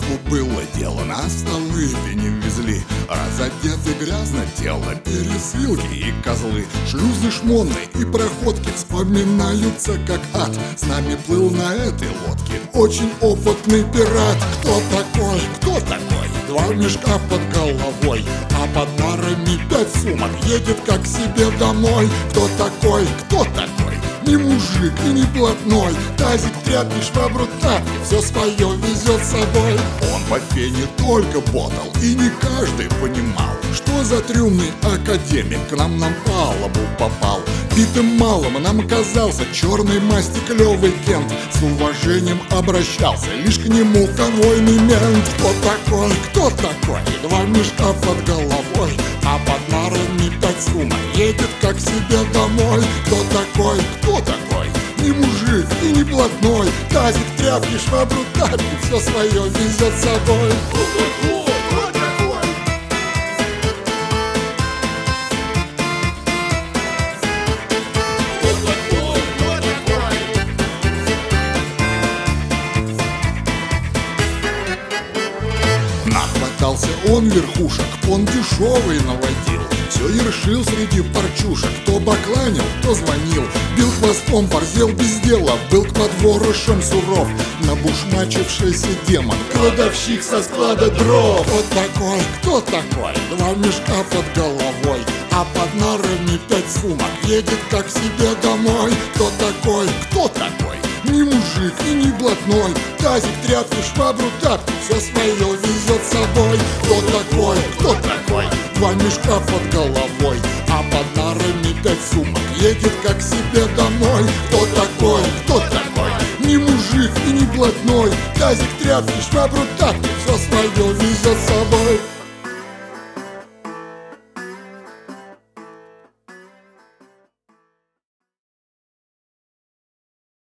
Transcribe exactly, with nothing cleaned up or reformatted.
лавку было дело, на столы не везли. Разодеты грязно тело, пересылки и козлы. Шлюзы шмонные и проходки вспоминаются как ад. С нами плыл на этой лодке очень опытный пират. Кто такой, кто такой? Два мешка под головой, а под нарами пять сумок. Едет как к себе домой. Кто такой, кто такой? Не мужик и не блатной. Тазик, тряпки, швабру, тапки, все свое везет с собой. Он по пене только ботал, и не каждый понимал, что за трюмный академик к нам на палубу попал. Битым малым нам оказался черной масти клевый кент. С уважением обращался лишь к нему конвойный мент. Кто такой, кто такой? Два мешка под головой, а под нарами пять сумок. Едет как к себе домой. Кто такой, кто такой? Не мужик и не блатной. Тазик, тряпки, швабру, тапки, все свое везет с собой. Кто такой? Кто такой? Нахватался он верхушек, он дешевый наводил. Все ершил среди парчушек, то бакланил, то звонил. Бил хвостом, борзел без дела, был к подворышам суров. Набушмачившийся демон, кладовщик со склада дров. Вот такой, кто такой? Два мешка под головой, а под нарами пять сумок. Едет как к себе домой. Кто такой, кто такой? Не мужик и не блатной. Тазик, тряпки, швабру, тапки, все свое везет с собой. Кто такой, кто такой? Два мешка под головой, а под нарами пять сумок. Едет как к себе домой. Кто такой, кто такой? Не мужик и не блатной. Тазик, тряпки, швабру, тапки, все свое везет с собой.